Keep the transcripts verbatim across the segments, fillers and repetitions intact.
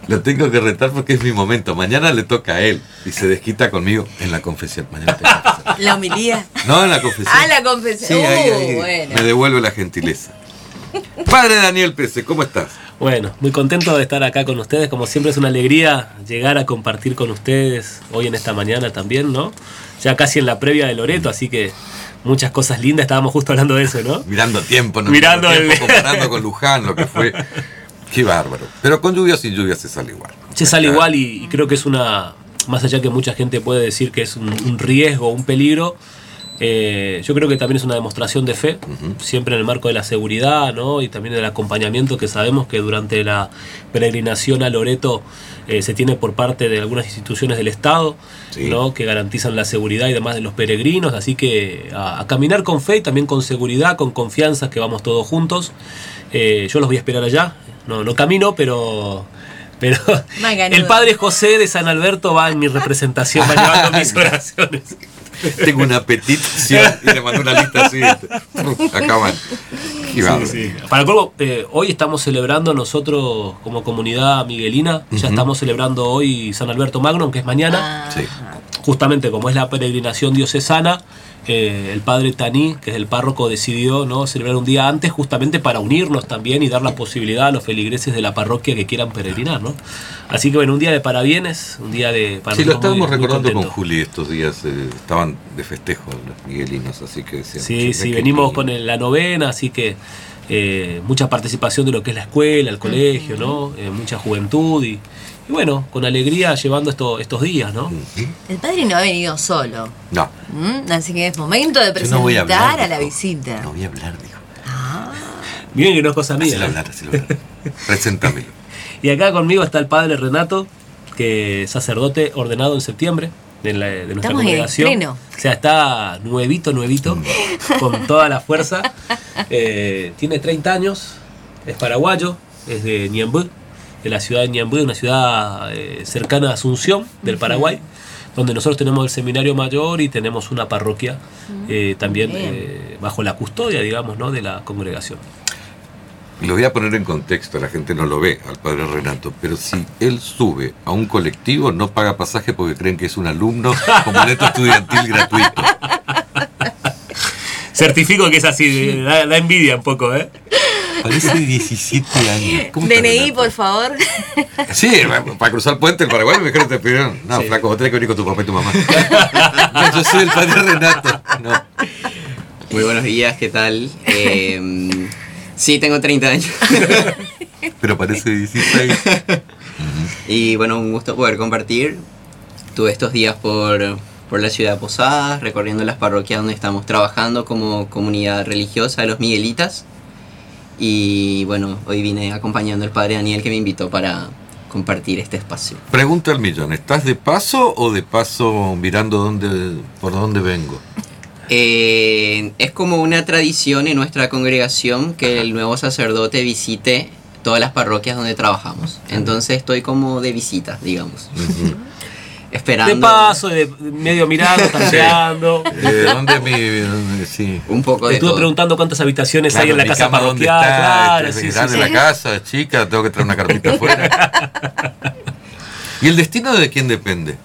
Lo tengo que retar porque es mi momento. Mañana le toca a él y se desquita conmigo en la confesión. Mañana tengo que hacer. ¿La homilía? No, en la confesión. Ah, la confesión. Sí, ahí, ahí Uh, bueno. me devuelve la gentileza. Padre Daniel Pese, ¿cómo estás? Bueno, muy contento de estar acá con ustedes. Como siempre es una alegría llegar a compartir con ustedes hoy en esta mañana también, ¿no? Ya casi en la previa de Loreto, así que muchas cosas lindas. Estábamos justo hablando de eso, ¿no? Mirando tiempo, ¿no? Mirando tiempo, el... comparando con Luján, lo que fue. Qué bárbaro. Pero con lluvia o sin lluvia se sale igual. Se sale igual y, y creo que es una... Más allá que mucha gente puede decir que es un, un riesgo, un peligro, eh, yo creo que también es una demostración de fe, uh-huh. siempre en el marco de la seguridad, ¿no? Y también del acompañamiento que sabemos que durante la peregrinación a Loreto eh, se tiene por parte de algunas instituciones del Estado, sí. ¿no? Que garantizan la seguridad y demás de los peregrinos. Así que a, a caminar con fe y también con seguridad, con confianza, que vamos todos juntos. Eh, yo los voy a esperar allá. No, no camino, pero... Pero el padre José de San Alberto va en mi representación, va llevando mis oraciones. Tengo una petición y le mando una lista así. Acá van. Sí, sí. Para colmo, eh, hoy estamos celebrando nosotros como comunidad miguelina, uh-huh. ya estamos celebrando hoy San Alberto Magno, que es mañana. Ah. Sí. Justamente como es la peregrinación diocesana, eh, el padre Taní, que es el párroco, decidió, ¿no?, celebrar un día antes justamente para unirnos también y dar la posibilidad a los feligreses de la parroquia que quieran peregrinar, ¿no? Así que bueno, un día de parabienes, un día de... Para sí, lo estábamos muy, recordando muy con Juli estos días, eh, estaban de festejo los miguelinos, así que... Decían, sí, sí, venimos con el, la novena, así que eh, mucha participación de lo que es la escuela, el colegio, ¿no? Eh, mucha juventud y... Y bueno, con alegría llevando esto, estos días, ¿no? El padre no ha venido solo. No. ¿Mm? Así que es momento de presentar no voy a, hablar, a la dijo. visita. No voy a hablar, dijo. Ah. Miren que no es cosa mía. Hacelo hablar, hacelo hablar. Preséntamelo. Y acá conmigo está el padre Renato, que es sacerdote ordenado en septiembre de, la, de nuestra Estamos congregación. en estreno. O sea, está nuevito, nuevito, con toda la fuerza. Eh, tiene treinta años, es paraguayo, es de Ñemby, de la ciudad de Ñemby, una ciudad eh, cercana a Asunción, del Paraguay, donde nosotros tenemos el seminario mayor y tenemos una parroquia eh, también eh, bajo la custodia, digamos, ¿no?, de la congregación. Lo voy a poner en contexto, la gente no lo ve al padre Renato, pero si él sube a un colectivo no paga pasaje porque creen que es un alumno con boleto estudiantil gratuito. Certifico que es así, da, da envidia un poco, ¿eh? Parece diecisiete años. ¿Cómo D N I, por favor. Sí, para cruzar el puente el Paraguay me dijeron que te pidieron. No, sí. Flaco, vos tenés que venir con tu papá y tu mamá. No, yo soy el padre Renato. No. Muy buenos días, ¿qué tal? Eh, sí, tengo treinta años. Pero parece dieciséis. Y bueno, un gusto poder compartir. Tuve estos días por, por la ciudad de Posadas, recorriendo las parroquias donde estamos trabajando como comunidad religiosa de los miguelitas. Y bueno, hoy vine acompañando al padre Daniel, que me invitó para compartir este espacio. Pregunta al millón, ¿estás de paso o de paso mirando dónde, por dónde vengo? Eh, es como una tradición en nuestra congregación que el nuevo sacerdote visite todas las parroquias donde trabajamos. Entonces estoy como de visita, digamos. Uh-huh. Esperando. De paso, de medio mirando, tanteando. ¿De dónde mi...? Dónde, sí. Un poco de Estuve todo. preguntando cuántas habitaciones claro, hay en la casa parroquial. ¿Dónde está? Claro, Este, sí, grande sí, la sí. casa, es chica, tengo que traer una cartita afuera. ¿Y el destino de quién depende?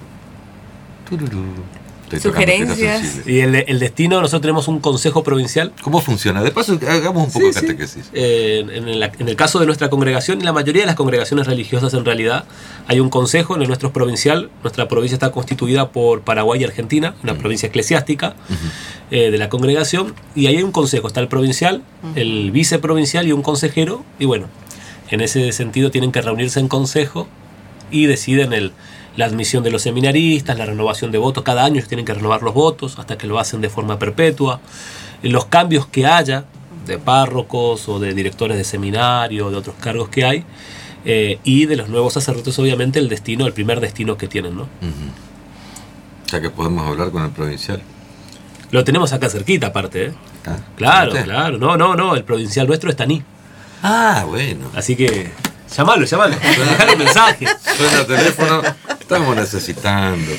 Tururú. Sugerencias. Y el, el destino, nosotros tenemos un consejo provincial. ¿Cómo funciona? De paso, hagamos un poco de sí, catequesis. Sí. Eh, en, la, en el caso de nuestra congregación, y la mayoría de las congregaciones religiosas en realidad, hay un consejo, en el nuestro provincial. Nuestra provincia está constituida por Paraguay y Argentina, una uh-huh. provincia eclesiástica uh-huh. eh, de la congregación. Y ahí hay un consejo, está el provincial, uh-huh. el viceprovincial y un consejero. Y bueno, en ese sentido tienen que reunirse en consejo y deciden el... la admisión de los seminaristas, la renovación de votos, cada año tienen que renovar los votos hasta que lo hacen de forma perpetua, los cambios que haya de párrocos o de directores de seminario o de otros cargos que hay, eh, y de los nuevos sacerdotes obviamente el destino, el primer destino que tienen, ¿no? Uh-huh. O sea que podemos hablar con el provincial. Lo tenemos acá cerquita aparte, ¿eh? Ah, claro, ¿usted? claro, no, no, no, el provincial nuestro es Taní. Ah, bueno. Así que llamalo, llamalo, dejale un mensaje. Suena el teléfono, estamos necesitando.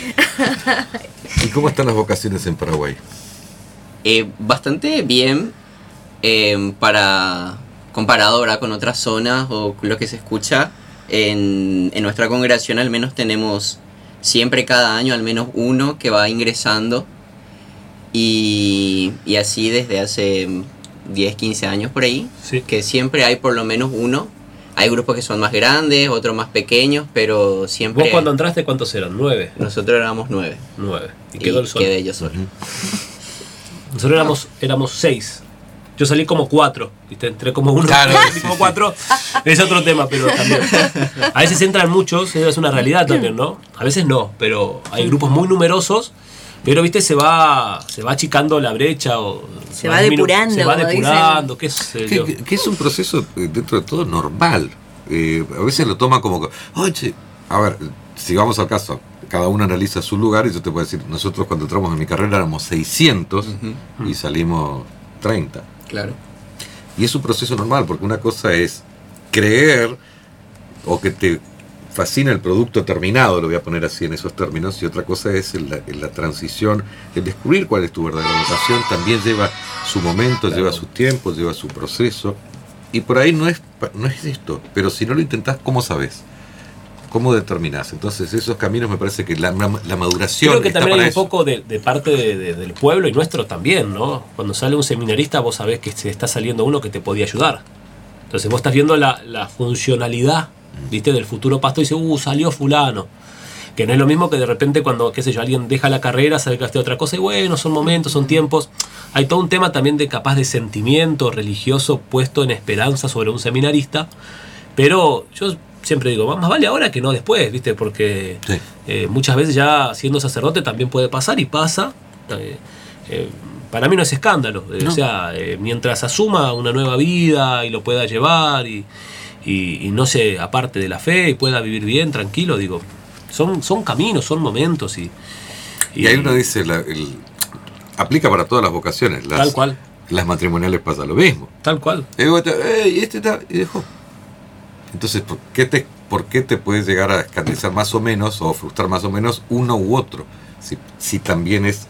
¿Y cómo están las vocaciones en Paraguay? Eh, bastante bien, eh, para comparado ahora con otras zonas o lo que se escucha. En, en nuestra congregación al menos tenemos siempre cada año al menos uno que va ingresando y, y así desde hace diez, quince años por ahí, Sí. que siempre hay por lo menos uno. Hay grupos que son más grandes, otros más pequeños, pero siempre... ¿Vos cuando entraste cuántos eran? ¿Nueve? Nosotros éramos nueve. Nueve. Y Y quedó el solo. quedé yo solo. Nosotros éramos, éramos seis. Yo salí como cuatro, ¿viste? Entré como uno, Claro, salí sí, como sí. cuatro. Es otro tema, pero también. A veces entran muchos, es una realidad también, ¿no? A veces no, pero hay grupos muy numerosos, pero, ¿viste? Se va, se va achicando la brecha o... Se va disminu- depurando, Se va como depurando, qué sé yo. Que, que- que es un proceso eh, dentro de todo normal. Eh, a veces lo toma como que, oye, a ver, si vamos al caso, cada uno analiza su lugar y yo te puedo decir, nosotros cuando entramos en mi carrera éramos seiscientos Ujú. y salimos treinta. Claro. Y es un proceso normal, porque una cosa es creer o que te fascina el producto terminado, lo voy a poner así en esos términos, y otra cosa es en la, en la transición, el descubrir cuál es tu verdadera vocación, también lleva su momento, Claro. lleva su tiempo, lleva su proceso, y por ahí no es, pa- no es esto, pero si no lo intentás, ¿cómo sabes? ¿Cómo determinás? Entonces esos caminos me parece que la, la, la maduración Creo que está también para hay un eso. poco de, de parte de- de- del pueblo y nuestro también, ¿no? Cuando sale un seminarista vos sabés que se está saliendo uno que te podía ayudar. Entonces vos estás viendo la, la funcionalidad, ¿viste? Del futuro pastor y dices, uh, salió fulano. Que no es lo mismo que de repente cuando, qué sé yo, alguien deja la carrera, sabe que hace otra cosa y bueno, son momentos, son tiempos. Hay todo un tema también de capaz de sentimiento religioso puesto en esperanza sobre un seminarista. Pero yo siempre digo, más vale ahora que no después, ¿viste? Porque Sí. eh, muchas veces ya siendo sacerdote también puede pasar y pasa. Eh, eh, para mí no es escándalo. Eh, No. O sea, eh, mientras asuma una nueva vida y lo pueda llevar y, y, y no se aparte de la fe y pueda vivir bien, tranquilo, digo, son, son caminos, son momentos y... Y ahí uno dice, la- el- aplica para todas las vocaciones. Las, Tal cual, Las matrimoniales pasa lo mismo. tal cual. Y luego te- "Ey, este está", y dejó. Entonces, ¿por qué te, por qué te puedes llegar a escandalizar más o menos o frustrar más o menos uno u otro? Si, si también es,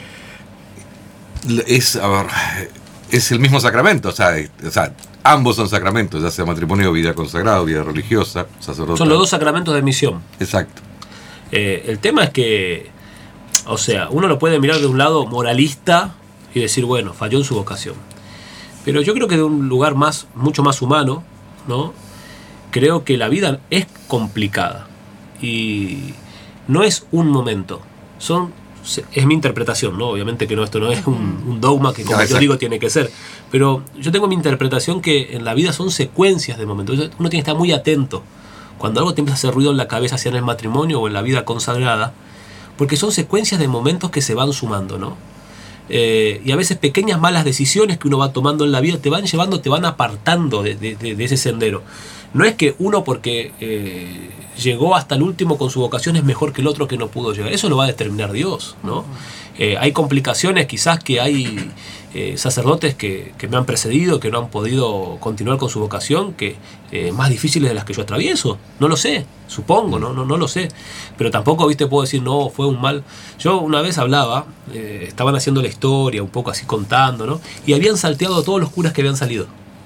es, a ver, es el mismo sacramento, o sea, es- o sea, ambos son sacramentos, ya sea matrimonio, vida consagrada, vida religiosa, sacerdote. Son los dos sacramentos de misión. Exacto. Eh, el tema es que, o sea, uno lo puede mirar de un lado moralista y decir, bueno, falló en su vocación. Pero yo creo que de un lugar más, mucho más humano, ¿no? Creo que la vida es complicada y no es un momento, son, es mi interpretación, ¿no? Obviamente que no, esto no es un, un dogma que como Ah, yo exacto. digo tiene que ser, pero yo tengo mi interpretación que en la vida son secuencias de momentos, uno tiene que estar muy atento cuando algo te empieza a hacer ruido en la cabeza, sea en el matrimonio o en la vida consagrada, porque son secuencias de momentos que se van sumando, ¿no? Eh, y a veces pequeñas malas decisiones que uno va tomando en la vida te van llevando, te van apartando de, de- de- de ese sendero. No es que uno porque eh, llegó hasta el último con su vocación es mejor que el otro que no pudo llegar. Eso lo va a determinar Dios, ¿no? Eh, hay complicaciones, quizás que hay eh, sacerdotes que, que me han precedido, que no han podido continuar con su vocación, que eh, más difíciles de las que yo atravieso. No lo sé, supongo, no, no, no lo sé. Pero tampoco, viste, puedo decir, no, fue un mal. Yo una vez hablaba, eh, estaban haciendo la historia, un poco así contando, ¿no? Y habían salteado a todos los curas que habían salido.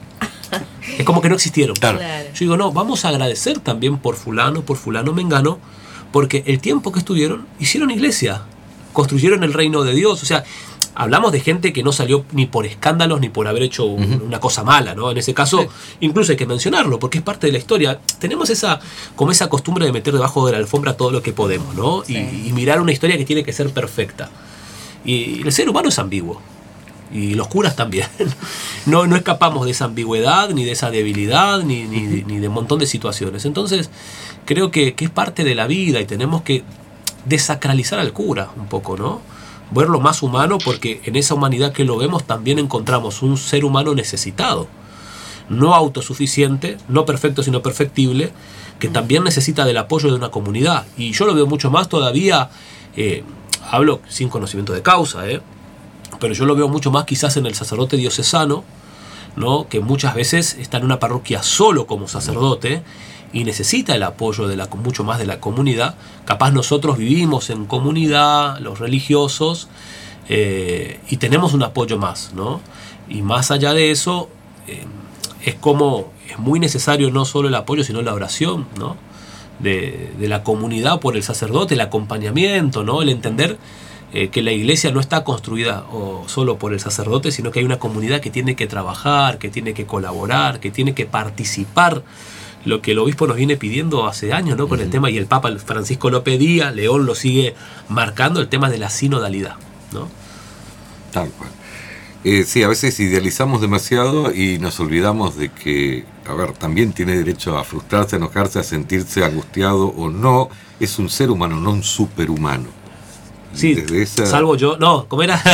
Es como que no existieron. Claro. Claro. Yo digo, no, vamos a agradecer también por fulano, por fulano mengano, porque el tiempo que estuvieron hicieron iglesia, construyeron el reino de Dios. O sea, hablamos de gente que no salió ni por escándalos ni por haber hecho un- Ujú. una cosa mala, ¿no? En ese caso, incluso hay que mencionarlo, porque es parte de la historia. Tenemos esa, como esa costumbre de meter debajo de la alfombra todo lo que podemos, ¿no? Sí. Y, y mirar una historia que tiene que ser perfecta. Y el ser humano es ambiguo. Y los curas también. No, no escapamos de esa ambigüedad, ni de esa debilidad, ni, ni, ni de un montón de situaciones. Entonces, creo que, que es parte de la vida y tenemos que desacralizar al cura un poco, ¿no? Verlo más humano, porque en esa humanidad que lo vemos también encontramos un ser humano necesitado. No autosuficiente, no perfecto sino perfectible, que también necesita del apoyo de una comunidad. Y yo lo veo mucho más todavía, eh, hablo sin conocimiento de causa, ¿eh? Pero yo lo veo mucho más quizás en el sacerdote diocesano, ¿no? Que muchas veces está en una parroquia solo como sacerdote y necesita el apoyo de la, mucho más de la comunidad. Capaz nosotros vivimos en comunidad, los religiosos, eh, y tenemos un apoyo más, ¿no? Y más allá de eso, eh, es como es muy necesario no solo el apoyo, sino la oración, ¿no? De, de la comunidad por el sacerdote, el acompañamiento, ¿no? El entender eh, que la iglesia no está construida o solo por el sacerdote, sino que hay una comunidad que tiene que trabajar, que tiene que colaborar, que tiene que participar. Lo que el obispo nos viene pidiendo hace años, ¿no? Con uh-huh. el tema, y el Papa Francisco lo pedía, León lo sigue marcando, el tema de la sinodalidad, ¿no? Tal cual. Eh, sí, a veces idealizamos demasiado y nos olvidamos de que, a ver, también tiene derecho a frustrarse, a enojarse, a sentirse angustiado o no. Es un ser humano, no un superhumano. Sí, esa... salvo yo. No, ¿cómo era?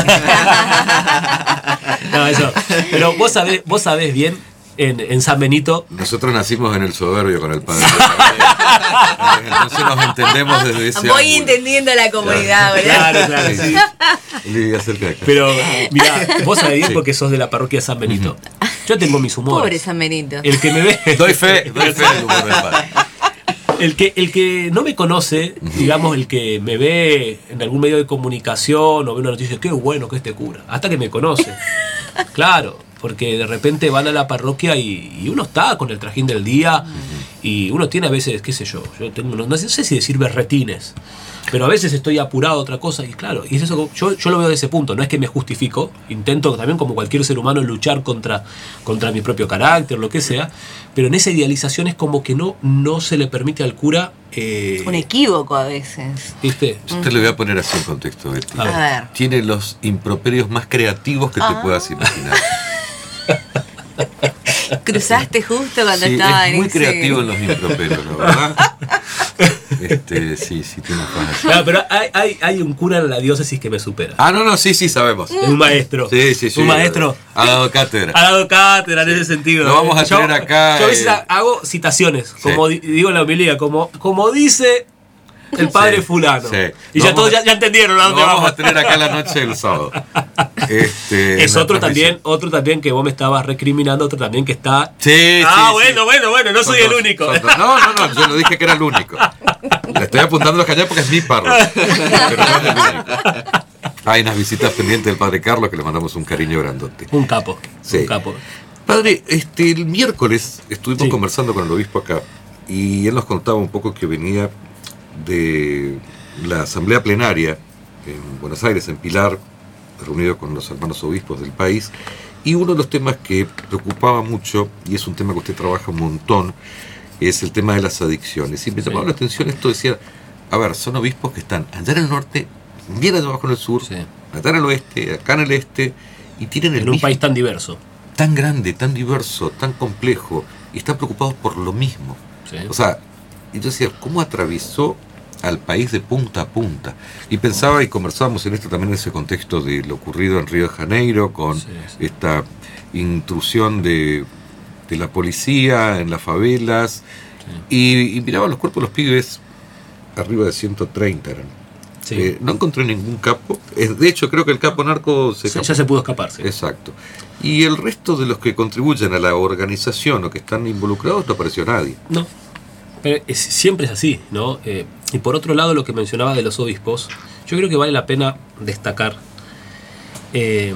No, eso. Pero vos sabés, vos sabés bien, en, en San Benito... Nosotros nacimos en el soberbio con el Padre. Entonces nos entendemos desde ese Voy ángulo. Entendiendo la comunidad, claro, ¿verdad? Claro, claro, sí. Le acerca de acá. Pero, mira, vos sabés bien sí. porque sos de la parroquia de San Benito. Uh-huh. Yo tengo mis humores. Pobre San Benito. El que me ve... Doy fe, doy fe del humor del Padre. El que, el que no me conoce, digamos, el que me ve en algún medio de comunicación o ve una noticia, qué bueno que este cura, hasta que me conoce. Claro, porque de repente van a la parroquia y, y uno está con el trajín del día y uno tiene a veces, qué sé yo, yo tengo, no sé si decir berretines, pero a veces estoy apurado a otra cosa y claro, y eso yo, yo lo veo de ese punto, no es que me justifico, intento también como cualquier ser humano luchar contra, contra mi propio carácter, lo que sea, pero en esa idealización es como que no, no se le permite al cura... Eh, un equívoco a veces. ¿Viste? Yo te lo voy a poner así en contexto, Betty. A ver. A ver. Tiene los improperios más creativos que ah. te puedas imaginar. Cruzaste justo cuando sí, estaba es en muy ese... creativo en los improperios, la verdad. Este, sí, sí, tiene una no, pero hay, hay, hay un cura en la diócesis que me supera. Ah, no, no, sí, sí, sabemos. Un maestro. Sí, sí, sí. Un maestro. Ha dado cátedra. Ha dado cátedra en ese sentido. Lo vamos a yo, tener acá. Yo a veces eh... hago citaciones, como sí. digo en la homilía, como, como dice el padre sí, fulano. Sí. Y ya todos ya, ya entendieron a dónde vamos. vamos a tener acá la noche del sábado. Este, es otro también, otro también que vos me estabas recriminando, otro también que está... Sí, ah, sí, bueno, sí. bueno, bueno, no son soy dos, el único. No, no, no, yo no dije que era el único. Le estoy apuntando a callar porque es mi parroquia. Pero no es el único. Hay unas visitas pendientes del padre Carlos que le mandamos un cariño grandote. Un capo, sí. un capo. Padre, este, el miércoles estuvimos sí. conversando con el obispo acá y él nos contaba un poco que venía de la asamblea plenaria en Buenos Aires, en Pilar, reunido con los hermanos obispos del país, y uno de los temas que preocupaba mucho, y es un tema que usted trabaja un montón, es el tema de las adicciones. Y me llamaba sí. la atención esto, decía, a ver, son obispos que están allá en el norte, bien allá abajo en el sur, sí. allá en el oeste, acá en el este, y tienen el en un mismo, país tan diverso. Tan grande, tan diverso, tan complejo, y están preocupados por lo mismo. Sí. O sea, y yo decía, ¿cómo atravesó al país de punta a punta? Y pensaba, y conversábamos en esto también en ese contexto de lo ocurrido en Río de Janeiro, con sí, sí. esta intrusión de, de la policía en las favelas, sí. y, y miraba los cuerpos de los pibes, arriba de ciento treinta eran. Sí. Eh, no encontré ningún capo, de hecho creo que el capo narco se sí, ya se pudo escapar. Sí. Exacto. Y el resto de los que contribuyen a la organización o que están involucrados no apareció nadie. No. Pero es, siempre es así, ¿no? Eh, y por otro lado, lo que mencionaba de los obispos, yo creo que vale la pena destacar, eh,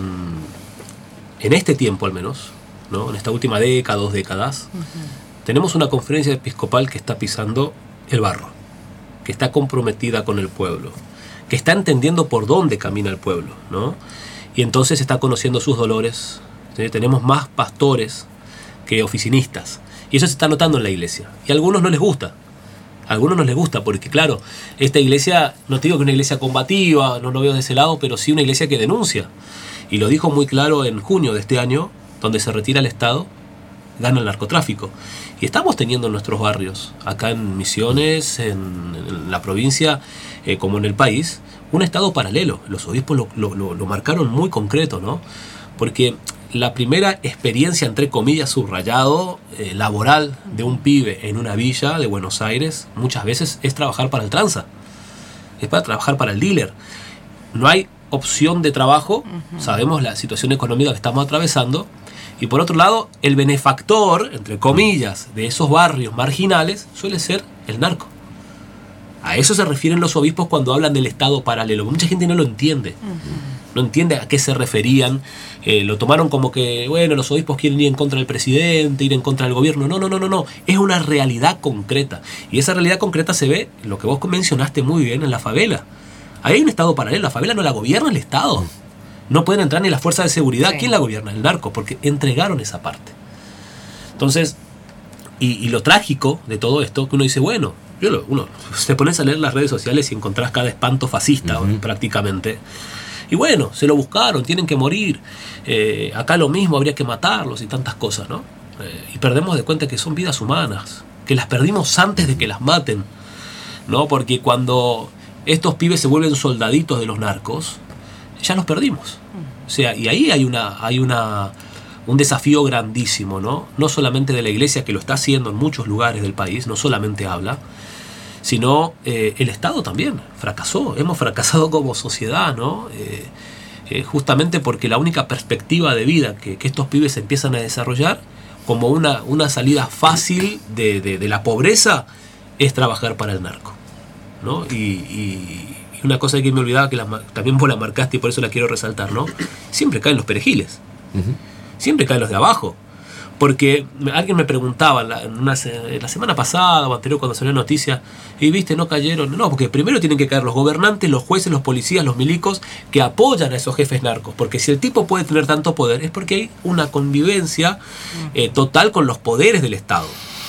en este tiempo al menos, ¿no? En esta última década, dos décadas, uh-huh. tenemos una conferencia episcopal que está pisando el barro, que está comprometida con el pueblo, que está entendiendo por dónde camina el pueblo, ¿no? Y entonces está conociendo sus dolores. ¿Sí? Tenemos más pastores que oficinistas. Y eso se está notando en la iglesia. Y a algunos no les gusta. A algunos no les gusta porque, claro, esta iglesia, no te digo que es una iglesia combativa, no lo veo de ese lado, pero sí una iglesia que denuncia. Y lo dijo muy claro en junio de este año, donde se retira el Estado, gana el narcotráfico. Y estamos teniendo en nuestros barrios, acá en Misiones, en, en la provincia, eh, como en el país, un Estado paralelo. Los obispos lo, lo, lo, lo marcaron muy concreto, ¿no? Porque la primera experiencia, entre comillas, subrayado, eh, laboral de un pibe en una villa de Buenos Aires, muchas veces es trabajar para el tranza, es para trabajar para el dealer. No hay opción de trabajo, uh-huh. sabemos la situación económica que estamos atravesando, y por otro lado, el benefactor, entre comillas, de esos barrios marginales suele ser el narco. A eso se refieren los obispos cuando hablan del Estado paralelo. Mucha gente no lo entiende. Uh-huh. No entiende a qué se referían. Eh, lo tomaron como que, bueno, los obispos quieren ir en contra del presidente, ir en contra del gobierno. No, no, no, no, no. Es una realidad concreta. Y esa realidad concreta se ve, lo que vos mencionaste muy bien, en la favela. Ahí hay un Estado paralelo. La favela no la gobierna el Estado. No pueden entrar ni las fuerzas de seguridad. Sí. ¿Quién la gobierna? El narco, porque entregaron esa parte. Entonces, y, y lo trágico de todo esto, que uno dice, bueno, yo lo, uno te pones a leer las redes sociales y encontrás cada espanto fascista, uh-huh. prácticamente. Y bueno, se lo buscaron, tienen que morir. Eh, acá lo mismo, habría que matarlos y tantas cosas, ¿no? Eh, y perdemos de cuenta que son vidas humanas, que las perdimos antes de que las maten, ¿no? Porque cuando estos pibes se vuelven soldaditos de los narcos, ya los perdimos. O sea, y ahí hay una, hay una, un desafío grandísimo, ¿no? No solamente de la iglesia, que lo está haciendo en muchos lugares del país, no solamente habla, sino eh, el Estado también fracasó. Hemos fracasado como sociedad, ¿no? Eh, eh, justamente porque la única perspectiva de vida que, que estos pibes empiezan a desarrollar como una, una salida fácil de, de, de la pobreza es trabajar para el narco, ¿no? Y, y, y una cosa que me olvidaba, que la, también vos la marcaste y por eso la quiero resaltar, ¿no? Siempre caen los perejiles. Uh-huh. Siempre caen los de abajo. Porque alguien me preguntaba la, una, la semana pasada o anterior cuando salió noticia, y viste, no cayeron. No, porque primero tienen que caer los gobernantes, los jueces, los policías, los milicos que apoyan a esos jefes narcos. Porque si el tipo puede tener tanto poder es porque hay una convivencia eh, total con los poderes del Estado.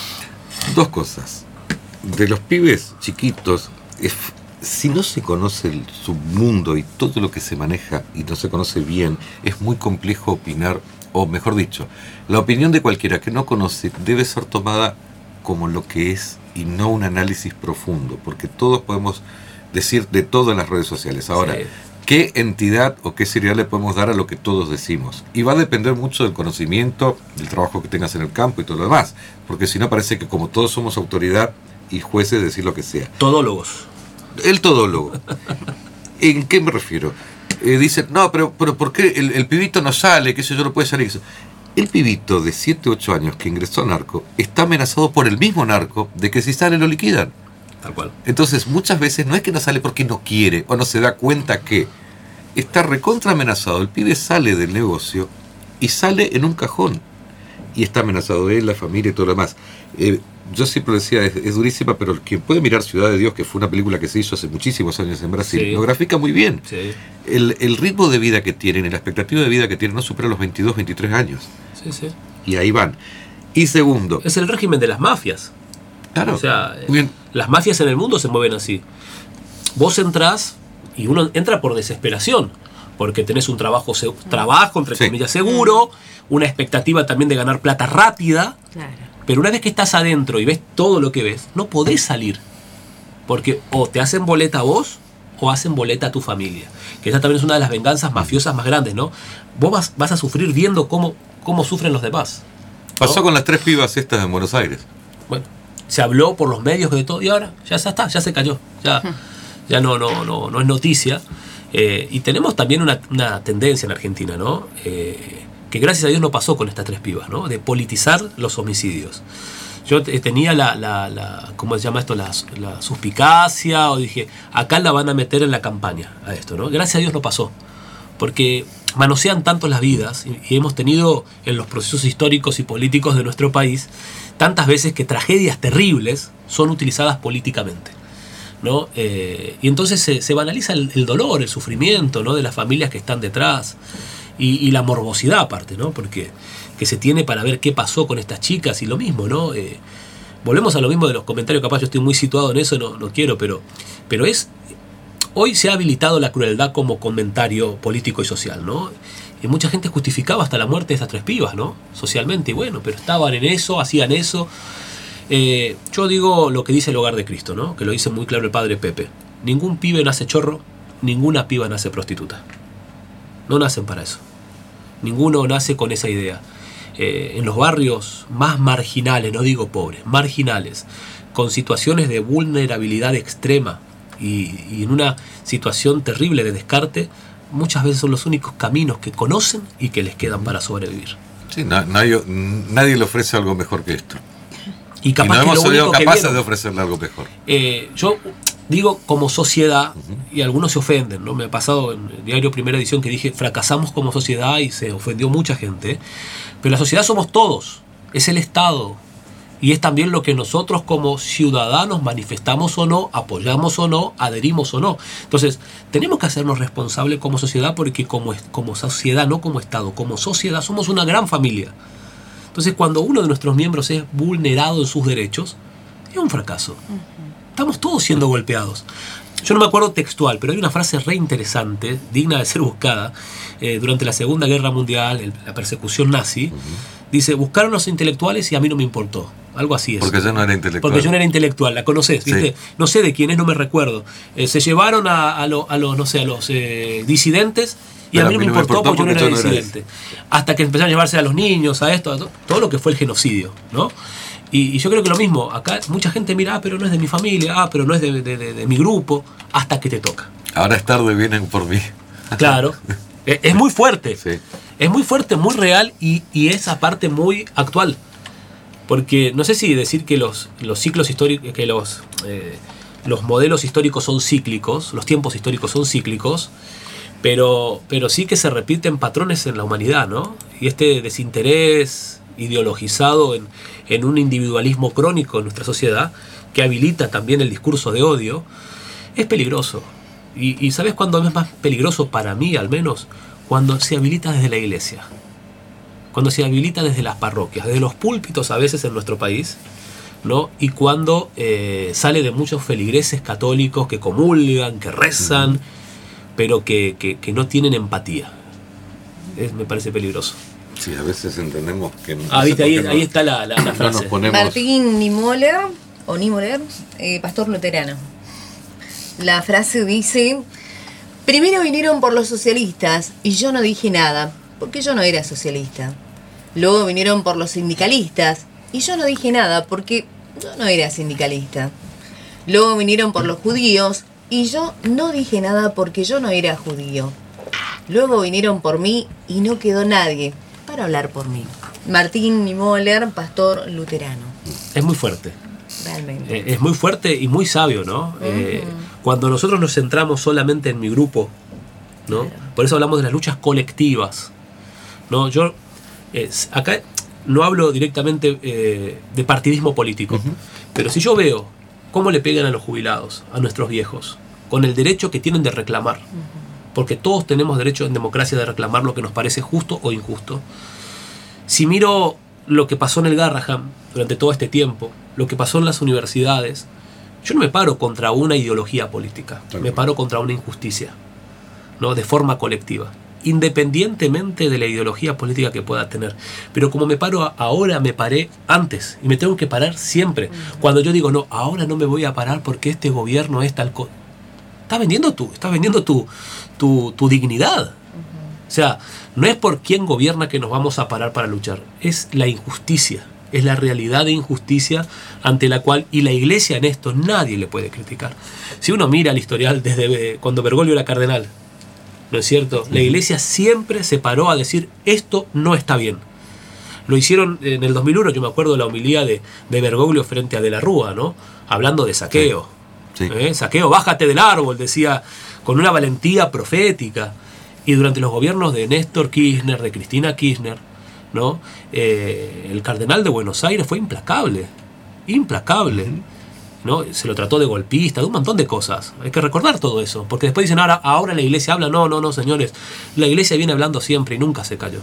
Dos cosas. De los pibes chiquitos, es, si no se conoce el submundo y todo lo que se maneja y no se conoce bien, es muy complejo opinar. O mejor dicho, la opinión de cualquiera que no conoce debe ser tomada como lo que es y no un análisis profundo, porque todos podemos decir de todo en las redes sociales. Ahora, sí. ¿Qué entidad o qué seriedad le podemos dar a lo que todos decimos? Y va a depender mucho del conocimiento, del trabajo que tengas en el campo y todo lo demás, porque si no parece que como todos somos autoridad y jueces, decir lo que sea. Todólogos. El todólogo. ¿En qué me refiero? Eh, dicen, no, pero, pero ¿por qué el, el pibito no sale? ¿Qué sé yo, no puede salir? El pibito de siete u ocho años que ingresó a narco está amenazado por el mismo narco de que si sale lo liquidan. Tal cual. Entonces, muchas veces no es que no sale porque no quiere o no se da cuenta que está recontra amenazado. El pibe sale del negocio y sale en un cajón. Y está amenazado él, la familia y todo lo demás. Eh, yo siempre decía, es, es durísima, pero quien puede mirar Ciudad de Dios, que fue una película que se hizo hace muchísimos años en Brasil, sí. Lo grafica muy bien. Sí. El, el ritmo de vida que tienen, la expectativa de vida que tienen, no supera los veintidós, veintitrés años. Sí, sí. Y ahí van. Y segundo... Es el régimen de las mafias. Claro. O sea, bien. Las mafias en el mundo se mueven así. Vos entrás y uno entra por desesperación, porque tenés un trabajo, trabajo entre sí. comillas, seguro, una expectativa también de ganar plata rápida. Claro. Pero una vez que estás adentro y ves todo lo que ves, no podés salir. Porque o te hacen boleta a vos o hacen boleta a tu familia. Que esa también es una de las venganzas mafiosas más grandes, ¿no? Vos vas, vas a sufrir viendo cómo, cómo sufren los demás, ¿no? Pasó con las tres pibas estas en Buenos Aires. Bueno, se habló por los medios de todo y ahora ya está, ya se cayó. Ya, ya no, no, no, no es noticia. Eh, y tenemos también una, una tendencia en Argentina, ¿no? Eh, que gracias a Dios no pasó con estas tres pibas, ¿no? De politizar los homicidios. Yo tenía la, la, la ¿cómo se llama esto? La, la suspicacia, o dije, acá la van a meter en la campaña a esto, ¿no? Gracias a Dios no pasó, porque manosean tanto las vidas y, y hemos tenido en los procesos históricos y políticos de nuestro país tantas veces que tragedias terribles son utilizadas políticamente, ¿no? Eh, y entonces se, se banaliza el, el dolor, el sufrimiento, ¿no? De las familias que están detrás. Y, y la morbosidad aparte, ¿no? Porque que se tiene para ver qué pasó con estas chicas y lo mismo, ¿no? Eh, volvemos a lo mismo de los comentarios, capaz yo estoy muy situado en eso, no, no quiero, pero, pero es... Hoy se ha habilitado la crueldad como comentario político y social, ¿no? Y mucha gente justificaba hasta la muerte de estas tres pibas, ¿no? Socialmente, y bueno, pero estaban en eso, hacían eso. Eh, yo digo lo que dice el Hogar de Cristo, ¿no? Que lo dice muy claro el padre Pepe. Ningún pibe nace chorro, ninguna piba nace prostituta. No nacen para eso. Ninguno nace con esa idea. Eh, en los barrios más marginales, no digo pobres, marginales, con situaciones de vulnerabilidad extrema y, y en una situación terrible de descarte, muchas veces son los únicos caminos que conocen y que les quedan para sobrevivir. Sí, no, nadie, nadie le ofrece algo mejor que esto. Y capaz y no que hemos lo sido único capaces que vieron, de ofrecerle algo mejor. Eh, yo digo como sociedad, Ujú. y algunos se ofenden, ¿no? Me ha pasado en el diario Primera Edición que dije fracasamos como sociedad y se ofendió mucha gente, pero la sociedad somos todos, es el Estado, y es también lo que nosotros como ciudadanos manifestamos o no, apoyamos o no, adherimos o no. Entonces, tenemos que hacernos responsables como sociedad, porque como, como sociedad, no como Estado, como sociedad somos una gran familia. Entonces, cuando uno de nuestros miembros es vulnerado en sus derechos, es un fracaso. Estamos todos siendo golpeados. Yo no me acuerdo textual, pero hay una frase re interesante, digna de ser buscada, eh, durante la Segunda Guerra Mundial, el, la persecución nazi. Uh-huh. Dice, buscaron los intelectuales y a mí no me importó. Algo así es. Porque yo no era intelectual. Porque yo no era intelectual, la conocés, ¿viste? Sí. No sé de quién es, no me recuerdo. Eh, se llevaron a, a, lo, a los, no sé, a los eh, disidentes y pero a mí no me importó, importó porque yo no era yo no disidente. Era Hasta que empezaron a llevarse a los niños, a esto, a todo, todo lo que fue el genocidio, ¿no? Y, y yo creo que lo mismo, acá mucha gente mira, ah, pero no es de mi familia, ah, pero no es de, de, de, de mi grupo, hasta que te toca. Ahora es tarde, vienen por mí. Claro, es, es muy fuerte, sí. Es muy fuerte, muy real y, y esa parte muy actual. Porque no sé si decir que los, los ciclos históricos, que los, eh, los modelos históricos son cíclicos, los tiempos históricos son cíclicos, pero, pero sí que se repiten patrones en la humanidad, ¿no? Y este desinterés ideologizado en, en un individualismo crónico en nuestra sociedad, que habilita también el discurso de odio, es peligroso. Y, y ¿sabes cuándo es más peligroso para mí, al menos? Cuando se habilita desde la iglesia. Cuando se habilita desde las parroquias, desde los púlpitos a veces en nuestro país, ¿no? Y cuando eh, sale de muchos feligreses católicos que comulgan, que rezan, uh-huh. pero que, que, que no tienen empatía. Es, me parece peligroso. Sí, a veces entendemos que... No ah, viste, ahí, no, ahí está la, la, la frase. No ponemos... Martín Niemöller, o Niemöller, eh, pastor luterano. La frase dice: primero vinieron por los socialistas y yo no dije nada, porque yo no era socialista. Luego vinieron por los sindicalistas y yo no dije nada, porque yo no era sindicalista. Luego vinieron por los judíos y yo no dije nada, porque yo no era judío. Luego vinieron por mí y no quedó nadie para hablar por mí. Martín Niemöller, pastor luterano. Es muy fuerte. Realmente. Eh, es muy fuerte y muy sabio, ¿no? Uh-huh. Eh, cuando nosotros nos centramos solamente en mi grupo, ¿no? Claro. Por eso hablamos de las luchas colectivas, ¿no? Yo eh, acá no hablo directamente eh, de partidismo político, uh-huh. pero si yo veo cómo le pegan a los jubilados, a nuestros viejos, con el derecho que tienen de reclamar, uh-huh. porque todos tenemos derecho en democracia de reclamar lo que nos parece justo o injusto. Si miro lo que pasó en el Garrahan durante todo este tiempo, lo que pasó en las universidades, yo no me paro contra una ideología política, me paro contra una injusticia, ¿no? De forma colectiva, independientemente de la ideología política que pueda tener. Pero como me paro ahora, me paré antes y me tengo que parar siempre. Uh-huh. Cuando yo digo, no, ahora no me voy a parar porque este gobierno es tal cosa. Estás vendiendo tú, estás vendiendo tu, tu, tu dignidad. Uh-huh. O sea, no es por quién gobierna que nos vamos a parar para luchar, es la injusticia. Es la realidad de injusticia ante la cual, y la iglesia en esto, nadie le puede criticar. Si uno mira el historial desde cuando Bergoglio era cardenal, ¿no es cierto? La iglesia siempre se paró a decir, esto no está bien. Lo hicieron en el dos mil uno, yo me acuerdo de la homilía de, de Bergoglio frente a De la Rúa, ¿no? Hablando de saqueo. Sí. Sí. ¿Eh? Saqueo, bájate del árbol, decía, con una valentía profética. Y durante los gobiernos de Néstor Kirchner, de Cristina Kirchner, ¿no? Eh, el cardenal de Buenos Aires fue implacable, implacable, ¿no? Se lo trató de golpista, de un montón de cosas. Hay que recordar todo eso, porque después dicen, ahora, ahora la iglesia habla. No, no, no, señores, la iglesia viene hablando siempre y nunca se cayó.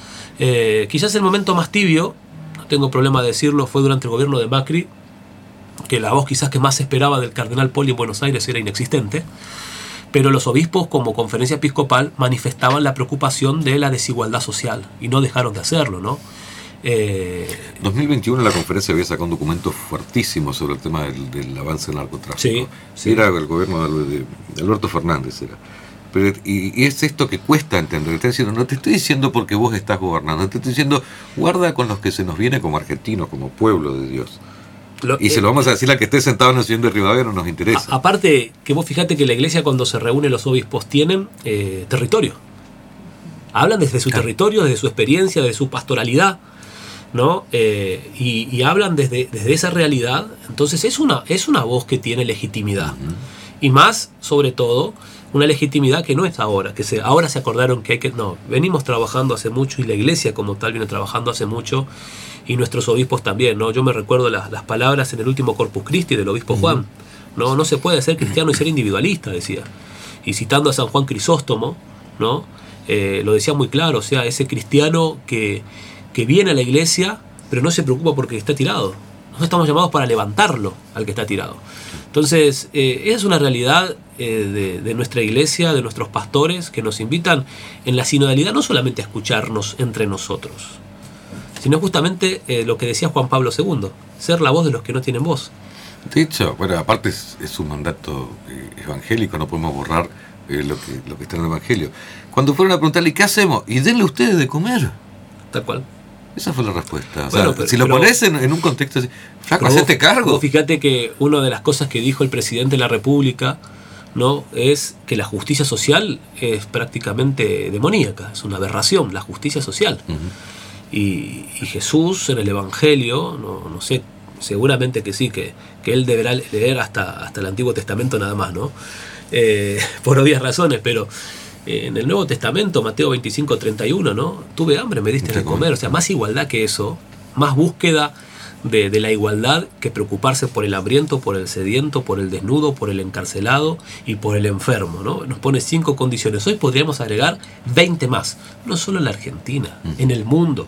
Eh, quizás el momento más tibio, no tengo problema de decirlo, fue durante el gobierno de Macri, que la voz quizás que más se esperaba del cardenal Poli en Buenos Aires era inexistente. Pero los obispos, como conferencia episcopal, manifestaban la preocupación de la desigualdad social y no dejaron de hacerlo, ¿no? Eh, dos mil veintiuno la conferencia había sacado un documento fuertísimo sobre el tema del, del avance del narcotráfico. Sí, sí. Era el gobierno de, de Alberto Fernández, era. Pero, y, y es esto que cuesta entender. Te diciendo, no te estoy diciendo porque vos estás gobernando, te estoy diciendo, guarda con los que se nos viene como argentinos, como pueblo de Dios. Lo, y eh, se lo vamos a decir a que esté sentado en el sillón de Rivadavia, no nos interesa. A, aparte, que vos fijate que la iglesia, cuando se reúne, los obispos tienen eh, territorio. Hablan desde su claro. territorio, desde su experiencia, desde su pastoralidad. ¿no? Eh, y, y hablan desde, desde esa realidad. Entonces es una, es una voz que tiene legitimidad. Uh-huh. Y más, sobre todo, una legitimidad que no es ahora, que se, ahora se acordaron que hay que... No, venimos trabajando hace mucho y la iglesia como tal viene trabajando hace mucho y nuestros obispos también, ¿no? Yo me recuerdo las, las palabras en el último Corpus Christi del obispo uh-huh. Juan, ¿no? No se puede ser cristiano y ser individualista, decía. Y citando a San Juan Crisóstomo, ¿no? Eh, lo decía muy claro, o sea, ese cristiano que, que viene a la iglesia pero no se preocupa porque está tirado. Nosotros estamos llamados para levantarlo al que está tirado. Entonces, eh, esa es una realidad eh, de, de nuestra iglesia, de nuestros pastores, que nos invitan en la sinodalidad no solamente a escucharnos entre nosotros, sino justamente eh, lo que decía Juan Pablo segundo, ser la voz de los que no tienen voz. De hecho, bueno, aparte es, es un mandato eh, evangélico, no podemos borrar eh, lo, que, lo que está en el Evangelio. Cuando fueron a preguntarle, ¿qué hacemos? Y denle ustedes de comer. Tal cual. Esa fue la respuesta. O bueno, sea, pero, si lo pero, pones en, en un contexto así, flaco, hacete cargo. Vos fíjate que una de las cosas que dijo el presidente de la República, ¿no?, es que la justicia social es prácticamente demoníaca, es una aberración, la justicia social. Uh-huh. y, y Jesús en el Evangelio, no, no sé, seguramente que sí, que, que él deberá leer hasta, hasta el Antiguo Testamento nada más, ¿no? Eh, por obvias razones, pero en el Nuevo Testamento, Mateo veinticinco, treinta y uno, ¿no? Tuve hambre, me diste de comer. O sea, más igualdad que eso, más búsqueda de, de la igualdad que preocuparse por el hambriento, por el sediento, por el desnudo, por el encarcelado y por el enfermo, ¿no? Nos pone cinco condiciones. Hoy podríamos agregar veinte más, no solo en la Argentina, mm. en el mundo.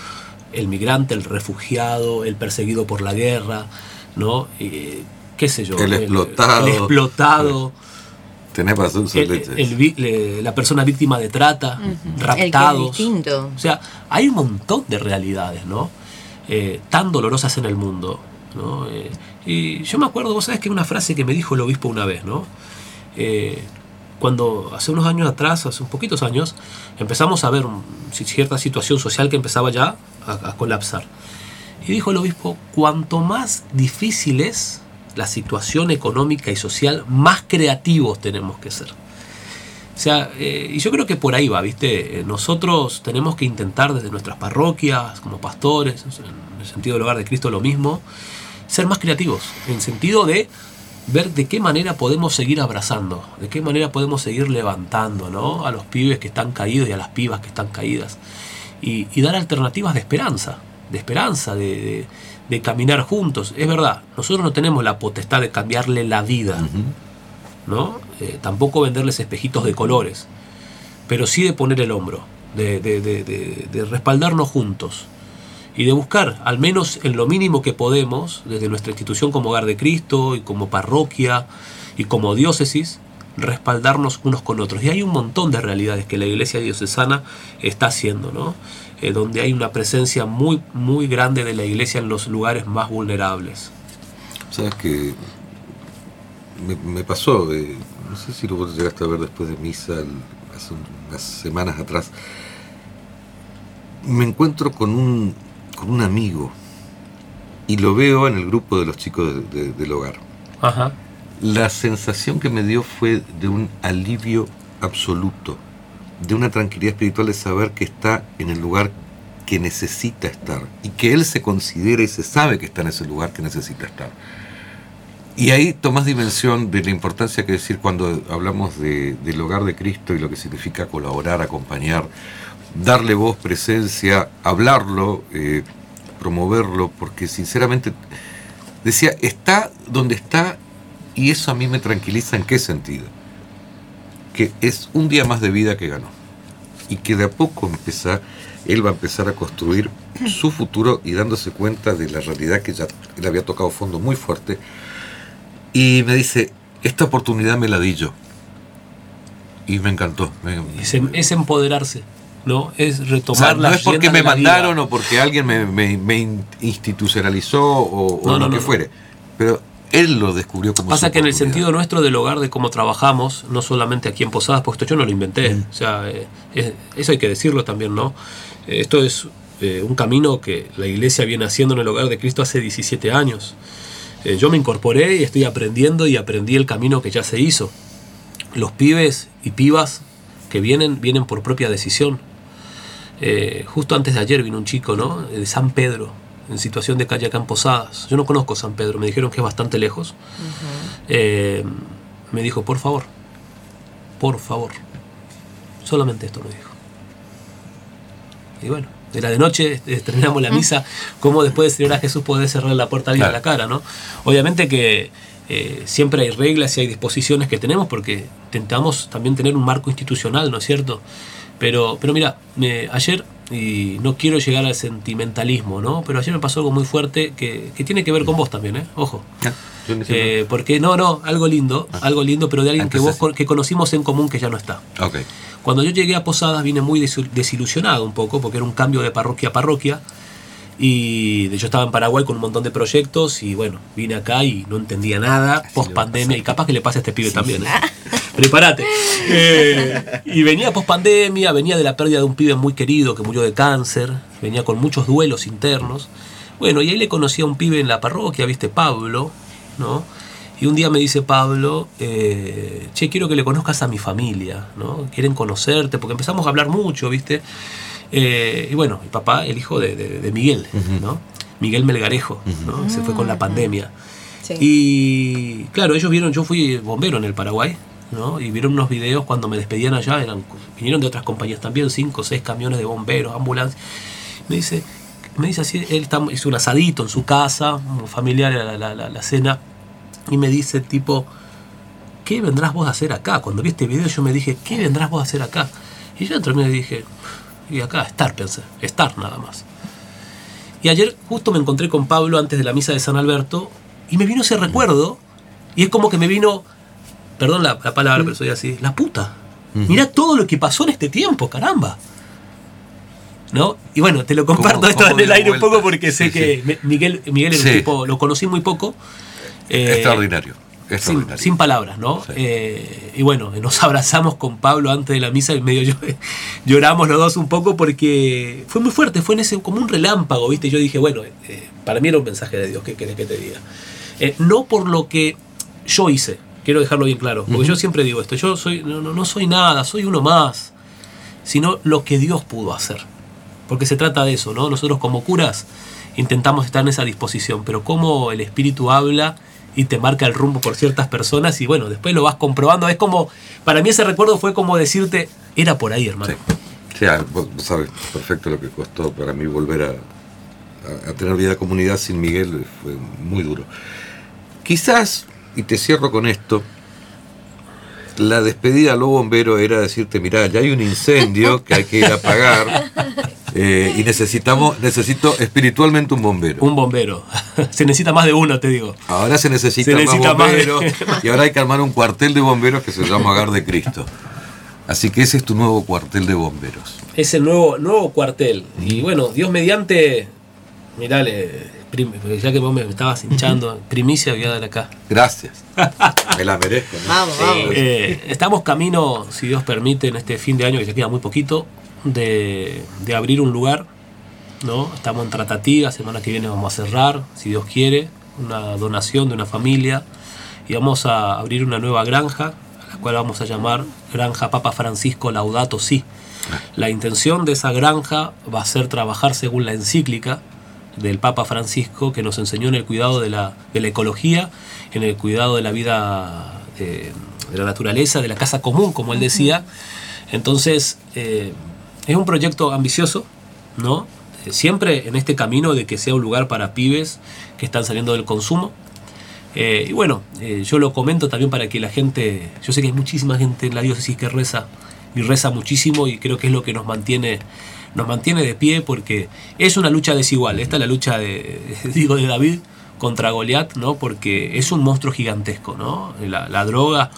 El migrante, el refugiado, el perseguido por la guerra, ¿no? Eh, qué sé yo. El, el explotado. El explotado. Sí. Tenés razón, el, el, el, la persona víctima de trata, uh-huh. raptados. El que es o sea, hay un montón de realidades, ¿no? Eh, tan dolorosas en el mundo, ¿no? Eh, y yo me acuerdo, vos sabés que una frase que me dijo el obispo una vez, ¿no? Eh, cuando hace unos años atrás, hace un poquitos años, empezamos a ver un, cierta situación social que empezaba ya a, a colapsar. Y dijo el obispo, cuanto más difícil es la situación económica y social, más creativos tenemos que ser. O sea, eh, y yo creo que por ahí va, ¿viste? Nosotros tenemos que intentar desde nuestras parroquias, como pastores, en el sentido del hogar de Cristo lo mismo, ser más creativos, en el sentido de ver de qué manera podemos seguir abrazando, de qué manera podemos seguir levantando, ¿no?, a los pibes que están caídos y a las pibas que están caídas, y, y dar alternativas de esperanza, de esperanza, de... de de caminar juntos. Es verdad, nosotros no tenemos la potestad de cambiarle la vida, uh-huh. ¿no? Eh, tampoco venderles espejitos de colores, pero sí de poner el hombro, de, de, de, de, de respaldarnos juntos y de buscar, al menos en lo mínimo que podemos, desde nuestra institución como Hogar de Cristo y como parroquia y como diócesis, respaldarnos unos con otros. Y hay un montón de realidades que la Iglesia diocesana está haciendo, ¿no? Eh, donde hay una presencia muy, muy grande de la Iglesia en los lugares más vulnerables. Sabes que me, me pasó, eh, no sé si lo vos llegaste a ver después de misa el, hace unas semanas atrás, me encuentro con un, con un amigo y lo veo en el grupo de los chicos de, de, del hogar. Ajá. La sensación que me dio fue de un alivio absoluto, de una tranquilidad espiritual de saber que está en el lugar que necesita estar y que él se considera y se sabe que está en ese lugar que necesita estar. Y ahí tomás dimensión de la importancia que decir cuando hablamos de, del hogar de Cristo y lo que significa colaborar, acompañar, darle voz, presencia, hablarlo, eh, promoverlo, porque sinceramente decía, está donde está. Y eso a mí me tranquiliza. ¿En qué sentido? Que es un día más de vida que ganó. Y que de a poco empieza, él va a empezar a construir su futuro y dándose cuenta de la realidad que ya él había tocado fondo muy fuerte. Y me dice, esta oportunidad me la di yo. Y me encantó. Me, es, es empoderarse, ¿no? Es retomar, o sea, no es porque me mandaron vida. O porque alguien me, me, me institucionalizó o, o no, lo no, que no. fuere. Pero él lo descubrió como pasa que en el sentido nuestro del hogar, de cómo trabajamos, no solamente aquí en Posadas, porque esto yo no lo inventé, mm. o sea, eh, es, eso hay que decirlo también, ¿no? Eh, esto es eh, un camino que la Iglesia viene haciendo en el Hogar de Cristo hace diecisiete años. Eh, yo me incorporé y estoy aprendiendo y aprendí el camino que ya se hizo. Los pibes y pibas que vienen, vienen por propia decisión. Eh, justo antes de ayer vino un chico, ¿no? De San Pedro, en situación de calle acá en Posadas. Yo no conozco San Pedro, me dijeron que es bastante lejos. Uh-huh. eh, me dijo, por favor, por favor, solamente esto me dijo. Y bueno, era de noche, eh, terminamos la misa. ¿Cómo después de Señor a Jesús poder cerrar la puerta bien a la cara, ¿no? Obviamente que eh, siempre hay reglas y hay disposiciones que tenemos porque intentamos también tener un marco institucional, ¿no es cierto? Pero, pero mira, eh, ayer, y no quiero llegar al sentimentalismo, ¿no? Pero ayer me pasó algo muy fuerte que, que tiene que ver con vos también, ¿eh? Ojo. Eh, porque no, no, algo lindo, ah. algo lindo, pero de alguien Entonces, que vos que conocimos en común que ya no está. Okay. Cuando yo llegué a Posadas vine muy desilusionado un poco, porque era un cambio de parroquia a parroquia. Y yo estaba en Paraguay con un montón de proyectos y bueno, vine acá y no entendía nada, post pandemia, y capaz que le pase a este pibe sí, también, sí. ¿eh? Prepárate. Eh, y venía post pandemia, venía de la pérdida de un pibe muy querido que murió de cáncer, venía con muchos duelos internos. Bueno, y ahí le conocí a un pibe en la parroquia, viste, Pablo, ¿no? Y un día me dice Pablo, eh, che, quiero que le conozcas a mi familia, ¿no? Quieren conocerte, porque empezamos a hablar mucho, viste. Eh, y bueno, mi papá, el hijo de, de, de Miguel, uh-huh. ¿no? Miguel Melgarejo, ¿no? Uh-huh. Se fue con la pandemia. Sí. Y claro, ellos vieron, yo fui bombero en el Paraguay, ¿no? Y vieron unos videos cuando me despedían allá, eran, vinieron de otras compañías también, cinco o seis camiones de bomberos, ambulancias. Me dice, me dice así, él está, hizo un asadito en su casa, un familiar, la, la, la, la cena, y me dice tipo, ¿qué vendrás vos a hacer acá? Cuando vi este video yo me dije, ¿qué vendrás vos a hacer acá? Y yo entre mí me dije, y acá, estar, pensé, estar nada más. Y ayer justo me encontré con Pablo antes de la misa de San Alberto y me vino ese recuerdo y es como que me vino, perdón la, la palabra, pero soy así, la puta. Uh-huh. Mirá todo lo que pasó en este tiempo, caramba. ¿No? Y bueno, te lo comparto ¿Cómo, esto cómo en el aire vuelta? Un poco porque sé sí, que sí. Miguel, Miguel era sí. un tipo, lo conocí muy poco. Eh, Extraordinario. Sin, sin palabras, ¿no? Sí. Eh, y bueno, nos abrazamos con Pablo antes de la misa y medio lloramos los dos un poco porque fue muy fuerte, fue en ese como un relámpago, ¿viste? Yo dije, bueno, eh, para mí era un mensaje de Dios, ¿qué querés que te diga? Eh, no por lo que yo hice, quiero dejarlo bien claro, porque uh-huh. yo siempre digo esto, yo soy no, no soy nada, soy uno más, sino lo que Dios pudo hacer, porque se trata de eso, ¿no? Nosotros como curas intentamos estar en esa disposición, pero cómo el Espíritu habla y te marca el rumbo por ciertas personas y bueno, después lo vas comprobando. Es como, para mí ese recuerdo fue como decirte, era por ahí, hermano. Sí, sí vos sabes perfecto lo que costó para mí volver a, a, a tener vida de comunidad sin Miguel, fue muy duro. Quizás, y te cierro con esto, la despedida a lo bombero era decirte, mirá, ya hay un incendio que hay que ir a apagar. Eh, y necesitamos, necesito espiritualmente un bombero. Un bombero. Se necesita más de uno, te digo. Ahora se necesita, se necesita más bomberos. Más de... Y ahora hay que armar un cuartel de bomberos que se llama Hogar de Cristo. Así que ese es tu nuevo cuartel de bomberos. Es el nuevo, nuevo cuartel. Y bueno, Dios mediante, mirale, prim, ya que vos me estabas hinchando, primicia voy a dar acá. Gracias. Me la merezco, ¿no? Vamos, sí. vamos. Eh, estamos camino, si Dios permite, en este fin de año, que ya queda muy poquito, De, de abrir un lugar, ¿no? Estamos en tratativa, semana que viene vamos a cerrar, si Dios quiere, una donación de una familia y vamos a abrir una nueva granja, a la cual vamos a llamar Granja Papa Francisco Laudato Si. La intención de esa granja va a ser trabajar según la encíclica del Papa Francisco que nos enseñó en el cuidado de la, de la ecología, en el cuidado de la vida, de, de la naturaleza, de la casa común, como él decía. Entonces, eh, es un proyecto ambicioso, ¿no? Eh, siempre en este camino de que sea un lugar para pibes que están saliendo del consumo. Eh, y bueno, eh, yo lo comento también para que la gente, yo sé que hay muchísima gente en la diócesis que reza, y reza muchísimo, y creo que es lo que nos mantiene, nos mantiene de pie, porque es una lucha desigual. Esta es la lucha de, digo, de David contra Goliat, ¿no? Porque es un monstruo gigantesco, ¿no? La, la droga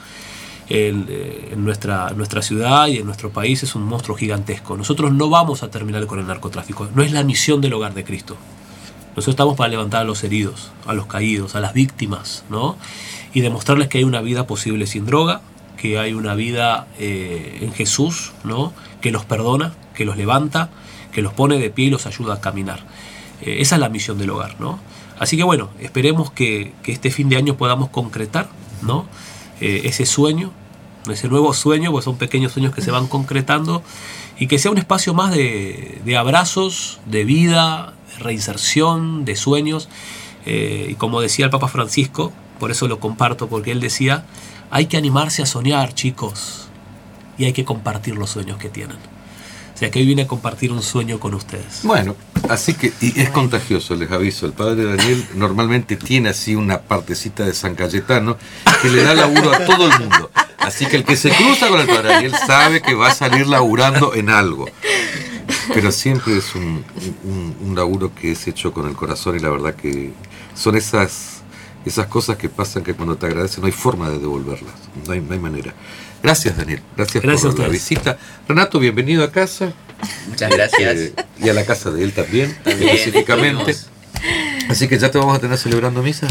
En, en nuestra, nuestra ciudad y en nuestro país es un monstruo gigantesco. Nosotros no vamos a terminar con el narcotráfico. No es la misión del Hogar de Cristo. Nosotros estamos para levantar a los heridos, a los caídos, a las víctimas, ¿no? Y demostrarles que hay una vida posible sin droga, que hay una vida eh, en Jesús, ¿no? Que los perdona, que los levanta, que los pone de pie y los ayuda a caminar. Eh, esa es la misión del Hogar, ¿no? Así que bueno, esperemos que, que este fin de año podamos concretar, ¿no? Eh, ese sueño ese nuevo sueño, pues son pequeños sueños que se van concretando, y que sea un espacio más de, de abrazos, de vida, de reinserción, de sueños. Eh, y como decía el Papa Francisco, por eso lo comparto, porque él decía, hay que animarse a soñar, chicos, y hay que compartir los sueños que tienen. O sea que hoy vine a compartir un sueño con ustedes. Bueno, así que y es contagioso, les aviso. El padre Daniel normalmente tiene así una partecita de San Cayetano que le da laburo a todo el mundo. Así que el que se cruza con el padre Daniel sabe que va a salir laburando en algo. Pero siempre es un, un, un laburo que es hecho con el corazón, y la verdad que son esas, esas cosas que pasan que cuando te agradecen no hay forma de devolverlas, no hay, no hay manera. Gracias, Daniel, gracias, gracias por la visita. Renato, bienvenido a casa. Muchas gracias. Eh, y a la casa de él también, También, específicamente. estuvimos. Así que ya te vamos a tener celebrando misa.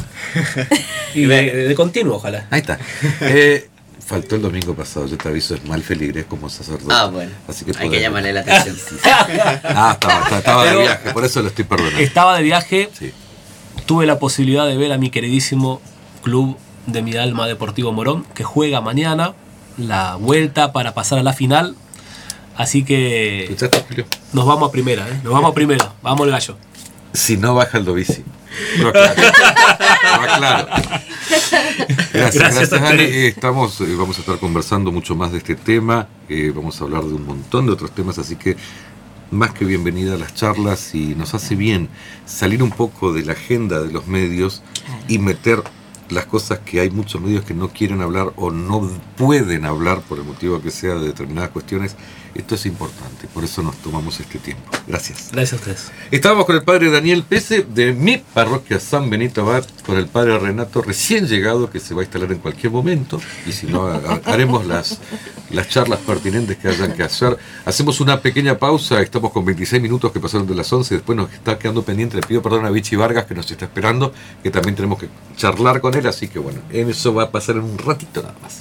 Y de, de continuo, ojalá. Ahí está. Eh, faltó el domingo pasado, yo te aviso, es mal feligrés como sacerdote. Ah, bueno. Así que hay podemos. que llamarle la atención. Ah, estaba, estaba, estaba de Pero- viaje, por eso lo estoy perdonando. Estaba de viaje, Sí. tuve la posibilidad de ver a mi queridísimo club de mi alma, Deportivo Morón, que juega mañana la vuelta para pasar a la final. Así que ¿Escuchaste, Julio? nos vamos a primera, ¿eh? Nos vamos a primera. Vamos el gallo. Si no baja el Dovici. Lo aclaro. Lo aclaro. Gracias, Gracias gracias, a Ani. ustedes. Eh, Estamos, eh, vamos a estar conversando mucho más de este tema. Eh, vamos a hablar de un montón de otros temas, así que más que bienvenida a las charlas, y nos hace bien salir un poco de la agenda de los medios y meter las cosas que hay muchos medios que no quieren hablar o no pueden hablar por el motivo que sea de determinadas cuestiones. Esto es importante, por eso nos tomamos este tiempo. Gracias. Gracias a ustedes. Estábamos con el padre Daniel Pese de mi parroquia San Benito Abad, con el padre Renato recién llegado, que se va a instalar en cualquier momento, y si no, ha- haremos las, las charlas pertinentes que hayan que hacer. Hacemos una pequeña pausa, estamos con veintiséis minutos que pasaron de las once, después nos está quedando pendiente, le pido perdón a Vichy Vargas que nos está esperando, que también tenemos que charlar con él, así que bueno, eso va a pasar en un ratito nada más.